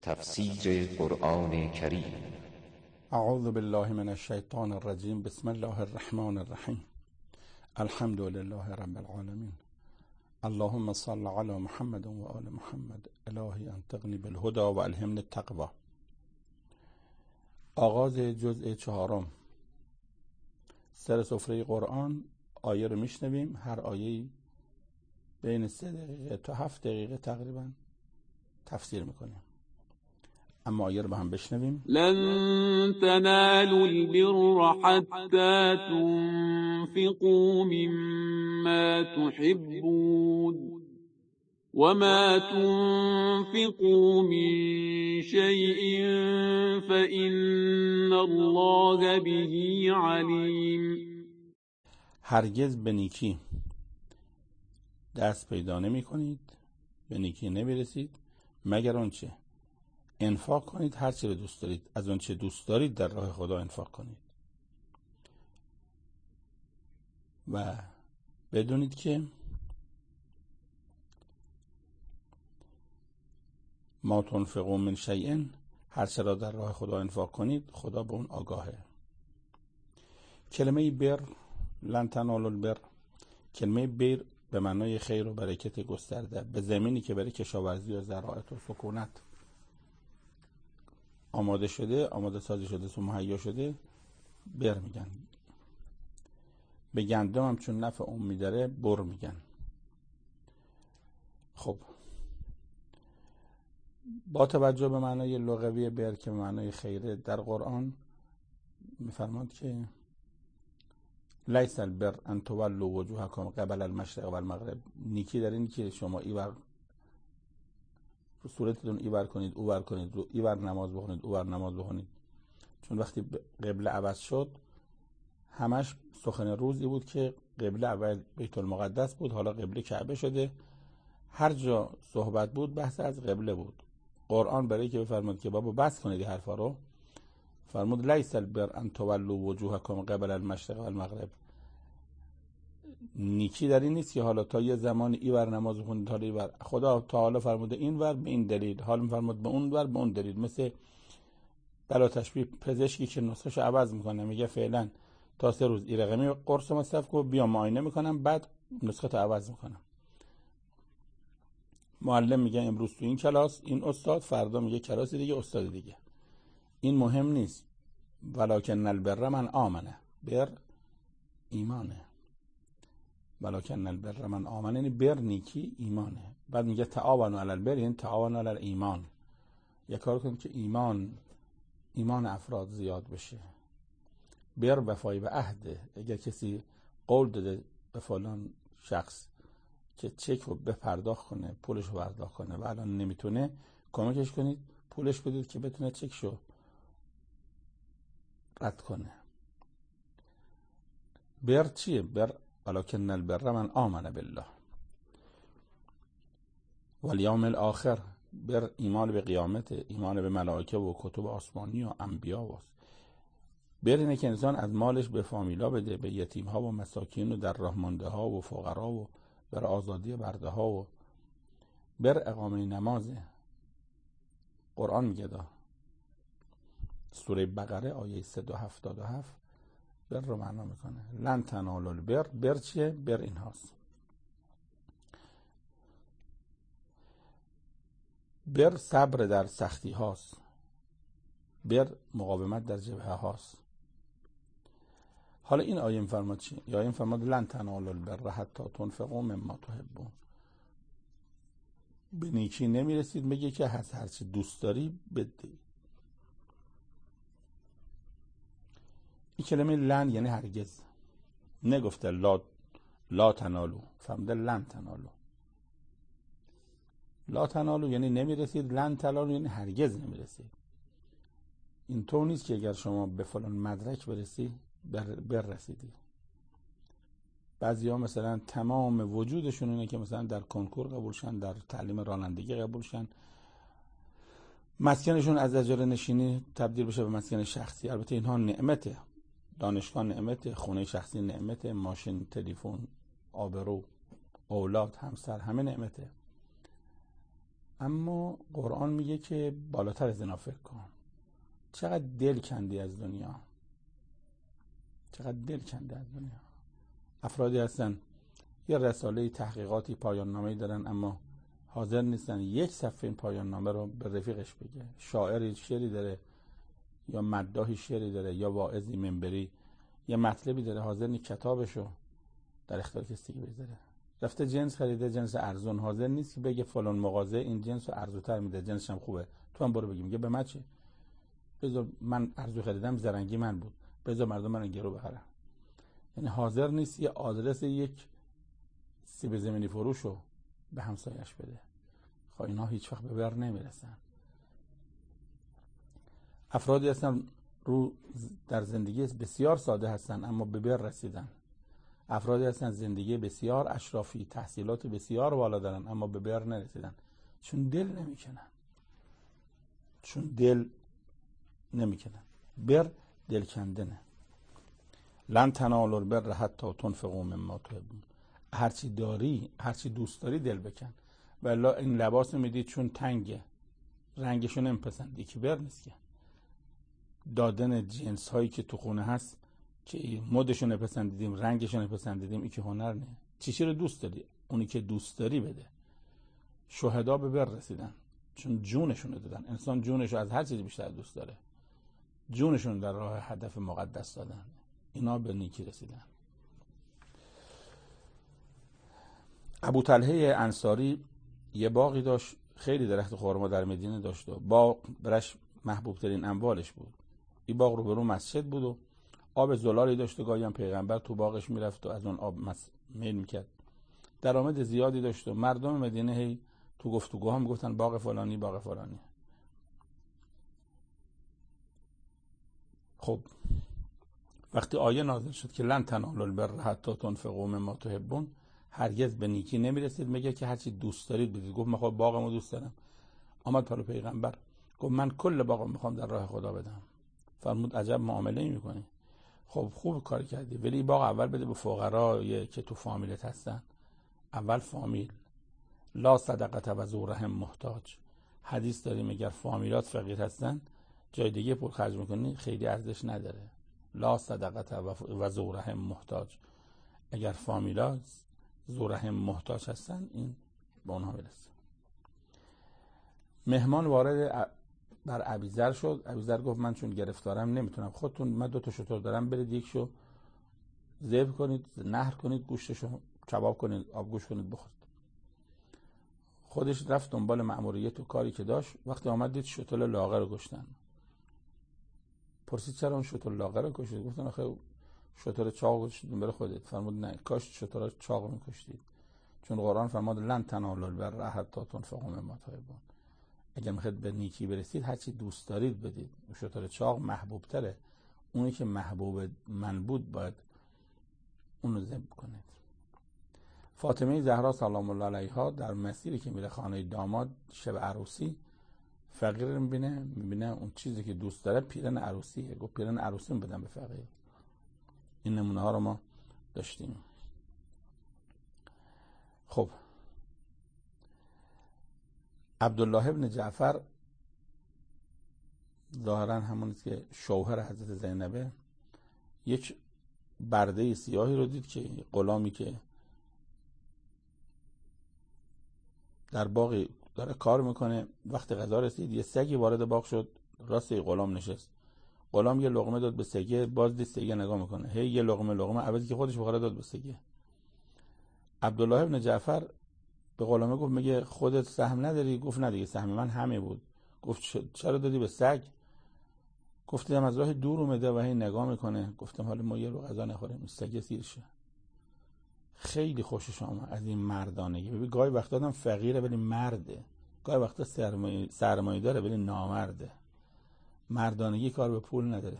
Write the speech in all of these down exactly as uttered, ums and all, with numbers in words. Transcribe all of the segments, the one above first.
تفسیر قرآن کریم. اعوذ بالله من الشیطان الرجیم. بسم الله الرحمن الرحیم. الحمد لله رب العالمین. اللهم صل علی محمد و آل محمد. الهی انطقنی بالهدى و الهمنی التقوی. آغاز جزء چهارم سر سفره قرآن. آیه رو میشنویم، هر آیه بین سه دقیقه تا هفت دقیقه تقریبا تفسیر میکنیم. اما آیه رو با هم بشنویم. لن تنالوا البر حتى تنفقوا مما تحبون وما تنفقوا من شيء فإن الله به عليم. هرگز به نیکی دست پیدا نمی کنید، به نیکی نمی رسید مگر آنچه انفاق کنید، هر چه دوست دارید از آنچه دوست دارید در راه خدا انفاق کنید و بدونید که ما تنفقوا من شیء، هر چه را در راه خدا انفاق کنید خدا به اون آگاهه. کلمه بر، لن تنالوا البر، کلمه بر به معنای خیر و برکت گسترده، به زمینی که برای کشاورزی و زراعت و سکونت آماده شده، آماده سازی شده و مهیا شده بر میگن. به گندم هم چون نفع اون میداره بر میگن. خب با توجه به معنای لغوی بر که به معنای خیره در قرآن میفرماد که لیس البر ان تولوا وجوهکم قبل المشرق و المغرب، نیکی در این که شما ایور صورتتون ایور کنید اوور کنید، رو ایور نماز بخونید اوور نماز بخونید. چون وقتی قبله عوض شد همش سخن روزی بود که قبله اول بیت المقدس بود، حالا قبله کعبه شده. هر جا صحبت بود بحث از قبله بود. قرآن برای که بفرماد که بابا بس کنید حرفا رو، فرمود لیس البر ان تولوا وجوهکم قبل المشرق و المغرب. نیکی در این نیست که حالا تا یه زمان اینور نماز بخونید تا اینور. خدا تا حالا فرموده اینور به این دلیل، حالا میفرماد به اونور به اون دلیل. مثل بلا تشبیه پزشکی که نسخه‌ش عوض میکنه، میگه فعلا تا سه روز این رقمی قرص مصرف کن، بیا معاینه میکنم بعد نسخه تو عوض میکنم. معلم میگه امروز تو این کلاس این استاد، فردا میگه کلاس دیگه استاد دیگه. این مهم نیست. ولکن البر من آمنه، بر ایمانه. ولکن البر من آمنه یعنی بر نیکی ایمانه. بعد میگه تعاونوا علی البر یعنی تعاونوا علی الایمان. یک کار کنید که ایمان ایمان افراد زیاد بشه. بر وفای به عهده. اگر کسی قول داده به فلان شخص که چک رو بپرداخت کنه، پولش رو پرداخت کنه و الان نمیتونه، کمکش کنید پولش بدید که بتونه چکشو رد کنه. بر چیه؟ بر ولکن البر من آمن بالله والیوم الاخر. بر ایمان به قیامت، ایمان به ملائکه و کتب آسمانی و انبیا و بر اینه که انسان از مالش به فامیلا بده، به یتیم ها و مساکین و در راه مانده ها و فقرا و بر آزادی برده ها و بر اقامه نمازه. قرآن میگه دا سوره بقره آیه صد و هفتاد و هفت بر رو معنا میکنه. لن تنالوا البر، بر چیه؟ بر این هاست. بر صبر در سختی هاست، بر مقاومت در جبهه هاست. حالا این آیه میفرماد چی؟ یا آیه میفرماد لن تنالوا البر حتی تنفقوا مما تحبون. به نیکی نمیرسید میگه که هر هرچی دوست داری بدی. این کلمه لن یعنی هرگز. نگفته لا لا تنالو، فرموده لن تنالو. لا تنالو یعنی نمیرسید، لن تنالو یعنی هرگز نمیرسید. این طور نیست که اگر شما به فلان مدرک برسی بر, بر رسیدی. بعضی ها مثلا تمام وجودشون اینه که مثلا در کنکور قبول شن، در تعلیم رانندگی قبول شن، مسکنشون از اجاره نشینی تبدیل بشه به مسکن شخصی. البته اینها نعمته، دانشگاه نعمته، خونه شخصی نعمته، ماشین، تلفن، آبرو، اولاد، همسر، همه نعمته. اما قرآن میگه که بالاتر از اینا فکر کن. چقدر دل کندی از دنیا، چقدر دل کنده از دنیا. افرادی هستن یه رساله تحقیقاتی پایان نامه‌ای دارن اما حاضر نیستن یک صفحه این پایان نامه رو به رفیقش بگه. شاعری شعری داره یا مداحی شعری داره یا واعظی منبری یه مطلبی داره، حاضر نیست کتابشو در اختیار کسی بذاره. رفته جنس خریده، جنس ارزون، حاضر نیست که بگه فلان مغازه این جنس رو ارزوتر میده، جنسش هم خوبه، تو هم برو بگی. میگه به من چه؟ بذار من ارزو خریدم، زرنگی من بود، بذار مردم من گرو بخرن. یعنی حاضر نیست یه آدرس یک سیب زمینی فروشو به همسایش بده. خب اینا هیچ وقت به بر نمیرسن. افرادی هستن رو در زندگی بسیار ساده هستن اما به بر رسیدن. افرادی هستن زندگی بسیار اشرافی، تحصیلات بسیار بالا دارن اما به بر نرسیدن، چون دل نمیکنن، چون دل نمیکنن. بر دل کندنه. لن تنالوا البر حتی تنفقوا مما تحبون. هرچی داری، هرچی دوست داری دل بکن. والا این لباس میدید چون تنگه، رنگشو نمیپسندی، که بر نیست که. دادن جنس هایی که تو خونه هست که مدشو نپسندیدیم، رنگشو نپسندیدیم، این که هنر نه. چیزی رو دوست داری، اونی که دوست داری بده. شهدا به بر رسیدن چون جونشون رو دادن. انسان جونشو از هر چیزی بیشتر دوست داره، جونشون در راه هدف مقدس دادن. اینا به نیکی رسیدن. ابو طلحه انصاری یه باغی داشت، خیلی درخت خرما در مدینه داشت و باغ برش محبوب ترین اموالش بود. این باغ رو برو مسجد بود و آب زلالی داشت و گاهی هم پیغمبر تو باغش میرفت و از اون آب میل میکرد. درآمد زیادی داشت و مردم مدینه هی تو گفتگوها میگفتن باغ فلانی باغ فلانی. خب وقتی آیه نازل شد که لن تنالوا البر حتی تنفقوا مما تحبون، هرگز به نیکی نمیرسید میگه که هرچی دوست دارید بدید. گفت من خب باغمو دوست دارم. آمد پلو پیغمبر گفت من کل باغم میخوام در راه خدا بدم. فرمود عجب معامله میکنی. خب خوب کار کردی، ولی باغ اول بده به فقرایی که تو فامیلت هستن. اول فامیل. لا صدقت و ذو رحم محتاج. حدیث داریم اگر فامیلات فقیر هستن جای دیگه پول خرج میکنی خیلی ارزش نداره. لا صدقت و ذو رحم محتاج. اگر فامیلات ذو رحم محتاج هستن این به اونها برسه. مهمان وارد بر ابیذر شد. ابیذر گفت من چون گرفتارم نمیتونم، خودتون من دو تا شتر دارم، برید یکشو ذبح کنید، نحر کنید، گوشتشو کباب کنید، آبگوش کنید، بخورید. خودش رفت دنبال مأموریت و کاری که داشت. وقتی آمد دید شتر لاغر رو کشتن. پرسید چرا اون شتر لاغر رو کشتید؟ گفتن آخه شتر چاق کشیدیم برای خودت. فرمود نه، کاش شتر چاق می‌کشتید، چون قرآن فرمود لن تنالوا البر حتی تنفقوا مما تحبون. اگر میخواید به نیکی برسید هرچی دوست دارید بدید. شتر چاق محبوب تره، اونی که محبوب من بود باید اونو ذبح کنید. فاطمه زهرا سلام الله علیها در مسیری که میره خانه داماد شب عروسی، فقیر رو میبینه، میبینه اون چیزی که دوست داره پیرن عروسیه. گفت پیرن عروسی بدم به فقیر. این نمونه ها رو ما داشتیم. خب عبدالله ابن جعفر ظاهرا همونیست که شوهر حضرت زینبه، یک برده سیاهی رو دید که غلامی که در باغ داره کار میکنه، وقت غذا رسید یه سگی وارد باغ شد، راست غلام نشست. غلام یه لقمه داد به سگه، باز دید سگه نگاه میکنه، هی یه لقمه لقمه عوضی که خودش بخوره داد به سگه. عبدالله ابن جعفر به غلامه گفت میگه خودت سهم نداری؟ گفت نه دیگه سهم من همه بود. گفت چرا دادی به سگ؟ گفت دیدم از راه دور اومده و هی نگاه میکنه، گفتم حالا ما یه رو غذا نخوریم سگ سیر شه. خیلی خوشش آمد از این مردانگی. ببین گاهی وقتا آدم فقیره ولی مرده، گاهی وقتا سرمایه سرمایه داره ولی نامرده. مردانگی کار به پول نداره.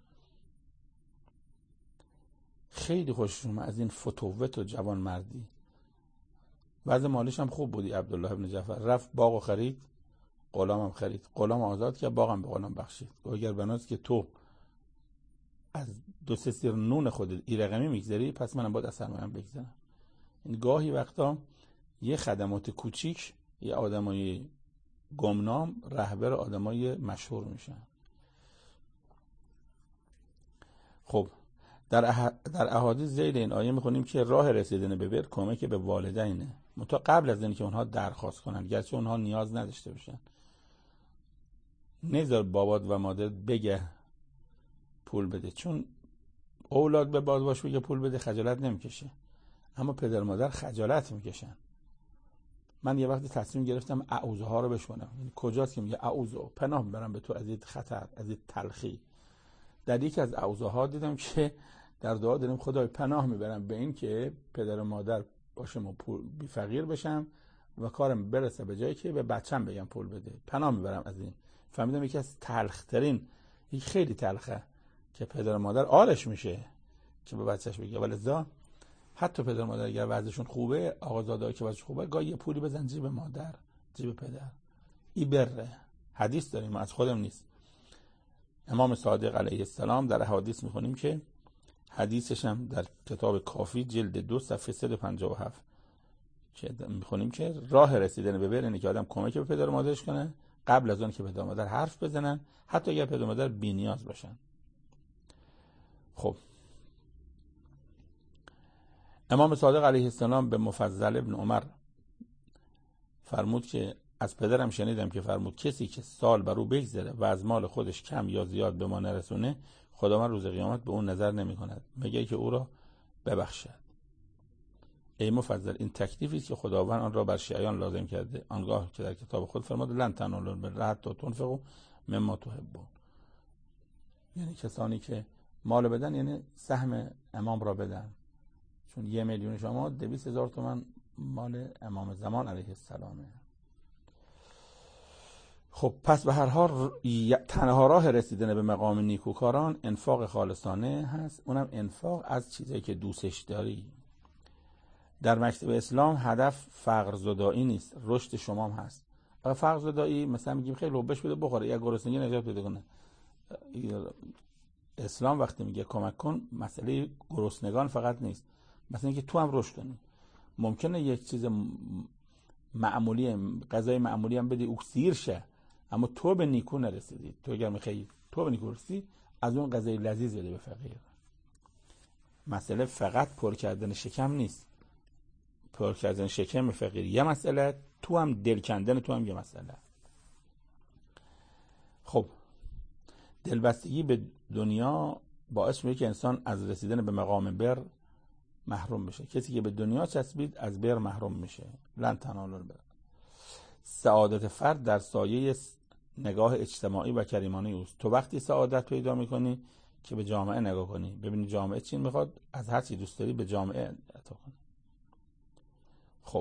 خیلی خوشش اومد از این فتوت و جوان مردی. وضع مالیش هم خوب بودی. عبدالله ابن جعفر رفت باغو خرید، غلام هم خرید، غلام آزاد کرد، باغ هم به غلام بخشید. اگر بناست که تو از دو سه سیر نون خودت ای رقمی میگذری، پس منم باید از سرمایه‌ام بگذرم. این گاهی وقتا یه خدمات کوچیک یه آدمای گمنام رهبر آدمای مشهور میشن. خب در اح... در احادیث ذیل این آیه میخونیم که راه رسیدن به بر کمک به والدینه، منتها قبل از اینکه اونها درخواست کنن، گرچه اونها نیاز نداشته باشن. نذار بابات و مادرت بگه پول بده، چون اولاد به باباش بگه پول بده خجالت نمیکشه، اما پدر مادر خجالت میکشن. من یه وقتی تصمیم گرفتم اعوذ ها رو بشونم. یعنی کجاست که میگه اعوذ، پناه میبرم به تو از این خطر، از این تلخی. در یکی از اعوذ ها دیدم که در دعا داریم خدای پناه میبرم به این که پدر و مادر باشم و پول بی فقیر بشم و کارم برسه به جایی که به بچم بگم پول بده. پناه میبرم از این. فهمیدم یکی از تلخ ترین، یک خیلی تلخه که پدر و مادر آرش میشه که به بچهش بگه. ولذا حتی پدر و مادر اگر وضعشون خوبه، آقازاده‌ها که وضعشون خوبه، گاهی یه پولی بزن جیب مادر، جیب پدر. این بره. حدیث داریم، از خودم نیست. امام صادق علیه السلام در حدیث میخونیم که حدیثش هم در کتاب کافی جلد دو صفحه صد و پنجاه و هفت که میخونیم که راه رسیدن به بر اینه که آدم کمک به پدر و مادرش کنه قبل از اون که پدر و مادر حرف بزنن، حتی اگر پدر و مادر بی‌نیاز باشن. خب امام صادق علیه السلام به مفضل ابن عمر فرمود که از پدرم شنیدم که فرمود کسی که سال بر او بگذره و از مال خودش کم یا زیاد به ما نرسونه، خداوند روز قیامت به اون نظر نمی کند مگر که او را ببخشد. ای مفضل، این تکلیفی است که خداوند آن را بر شیعیان لازم کرده، آنگاه که در کتاب خود فرمود لن تنالوا البر حتی تنفقوا مما تحبون. یعنی کسانی که مال بدن یعنی سهم امام را بدن، چون یه میلیون شما دویست هزار تومان مال امام زمان علیه السلامه. خب پس به هر حال تنها راه رسیدن به مقام نیکوکاران انفاق خالصانه هست، اونم انفاق از چیزایی که دوستش داری. در مکتب اسلام هدف فقر زدایی نیست، رشد شما هم هست. اگه فقر زدایی مثلا میگیم خیلی لوبش بده بخوره یا گرسنگی نجات بده کنه، اسلام وقتی میگه کمک کن مسئله گرسنگان فقط نیست، مثلا اینکه تو هم رشد کنی. ممکنه یک چیز معمولی، غذای معمولی هم بدی او سیر شه، اما تو به نیکو نرسیدی. تو اگر میخوای تو به نیکو رسیدی، از اون غذای لذیذ بده به فقیر. مسئله فقط پر کردن شکم نیست، پر کردن شکم فقیر یه مسئله، تو هم دل کندن تو هم یه مسئله. خب دلبستگی به دنیا باعث میشه که انسان از رسیدن به مقام بر محروم بشه. کسی که به دنیا چسبید از بر محروم میشه. لن تنالوا البر. سعادت فرد در سایه نگاه اجتماعی و کریمانه اوست. تو وقتی سعادت پیدا میکنی که به جامعه نگاه کنی، ببینی جامعه چی میخواد، از هر چی دوست داری به جامعه عطا کنی. خب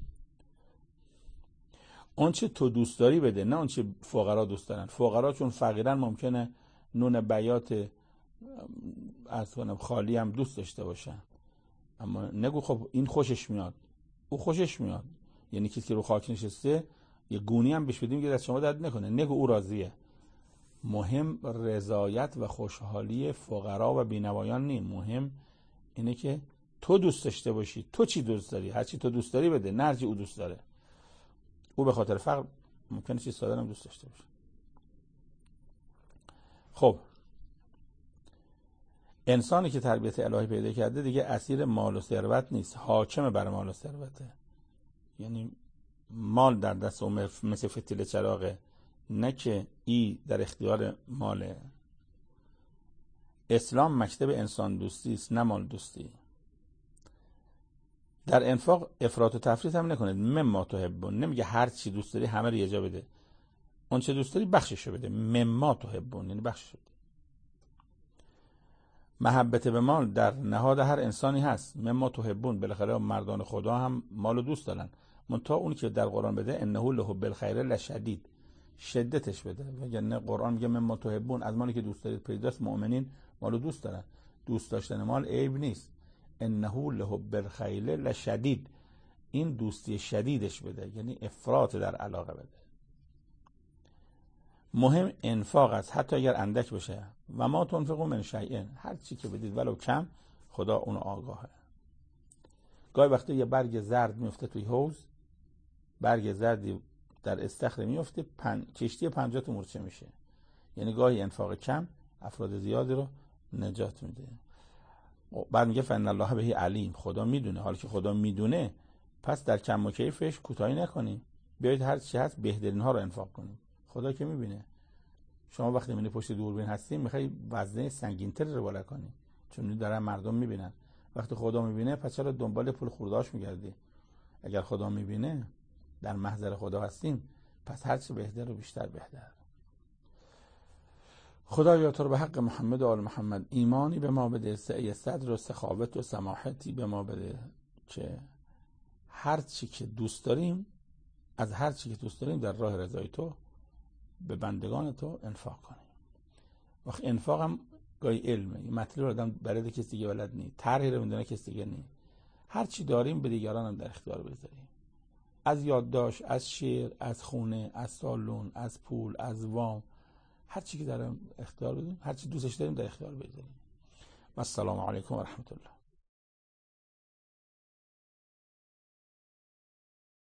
اون چه تو دوست داری بده، نه اون چه فقرا دوست دارن. فقرا چون فقیرن ممکنه نون بیات از کنم خالی هم دوست داشته باشن، اما نگو خب این خوشش میاد، او خوشش میاد. یعنی کسی که رو خاک نشسته یه گونی هم بهش بدیم که دست شما درد نکنه، نگو او راضیه. مهم رضایت و خوشحالی فقرا و بینوایان نیم، مهم اینه که تو دوست داشته باشی. تو چی دوست داری؟ هر چی تو دوست داری بده، نه هر چی او دوست داره. او به خاطر فقر ممکنه چیز ساده هم دوست داشته باشه. خب انسانی که تربیت الهی پیدا کرده دیگه اسیر مال و ثروت نیست، حاکم بر مال و ثروته. یعنی مال در دست او مثل فتیله چراغه، نه که ای در اختیار ماله. اسلام مکتب انسان دوستی است، نه مال دوستی. در انفاق افراط و تفریط هم نکنید. مما تحبون، نمیگه هر چی دوست داری همه رو یه جا بده، اون چه دوست داری بخششو بده. مما تحبون یعنی بخششو بده. محبت به مال در نهاد هر انسانی هست. مما تحبون، بالاخره مردان خدا هم مالو دوست دارن، منتها اون که در قرآن بده انه لحب الخیر لشدید، شدتش بده. وگرنه قرآن میگه مما تحبون، از مالی که دوست دارید پیداست. مؤمنین مالو دوست دارن، دوست داشتن مال عیب نیست. انه لحب الخیر لشدید، این دوستی شدیدش بده، یعنی افراط در علاقه بده. مهم انفاق است، حتی اگر اندک بشه. و ما تنفقوا من شیء، هر چی که بدید ولو کم، خدا اون آگاهه. گاهی وقتا یه برگ زرد میفته توی حوض، برگ زردی در استخر میفته، پن... کشتی پنجاه تا مورچه میشه. یعنی گاهی انفاق کم افراد زیادی رو نجات میده. بعد میگه فإن الله به علیم، خدا میدونه. حالا که خدا میدونه پس در کم و کیفش کوتاهی نکنیم، بیایید هر چی هست بهترین ها رو انفاق کنیم. خدا که میبینه. شما وقتی میبینی پشت دوربین هستیم میخوای وزنه سنگین‌تر رو بالا کنی، چون دارن مردم میبینن. وقتی خدا میبینه پس چرا دنبال پول خورداش میگردی؟ اگر خدا میبینه، در محضر خدا هستیم، پس هر چی بهتر و بیشتر بهتر. خدایا تو رو به حق محمد و آل محمد ایمانی به ما بده، سعی صدر و سخاوت و سماحتی به ما بده که هر چی که دوست داریم، از هر چی که دوست داریم در راه رضای تو به بندگان تو انفاق کنیم. وقت انفاق هم گاهی علمه، این مطلب رو آدم برای کسی دیگه بلد نیست، طرحی رو میدونه کسی دیگه نیست. هر چی داریم به دیگران هم در اختیار بذاریم، از یادداشت، از شعر، از خونه، از سالن، از پول، از وام، هر چی که در اختیار بدیم، هر چی دوستش داریم در اختیار بذاریم. و السلام علیکم و رحمت الله.